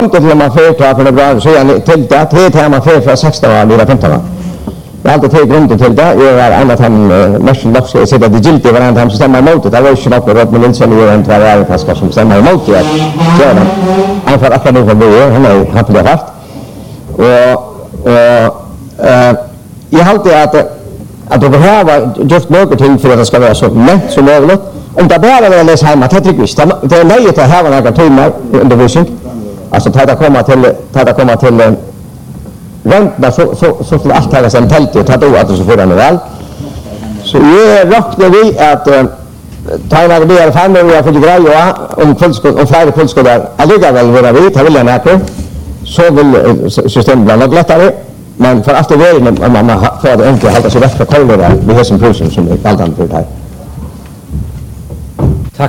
till man får ta för några så jag till det man får för 16 år eller 15 år. Jag hade till grunden till det. Jag var annat han mest lockade så det giltigt var han stämmer emot det. Det var ju något råd med Nilsson och en två flaskor som stämmer emot det. Så han får akkurat nu för han blir haft. Och jag hade att det här var just något ting för att det ska vara så lätt som möjligt. Om det bara vill läsa hemma, det tycker jag. Det är nöjet att ha några timmar undervisning. Alltså att komma till räntorna så skulle allt här sen tält och ta då att det så får den väl. Så jag räknar vi att ta några mer fonder och jag får grejer om flera fullskolor alligevel vara vi, ta vill jag näka. Så vill systemet bli något lättare. Men för att det är om man får det enkelt att hålla sig rätt för kollar vid hösten som är alltid för det här.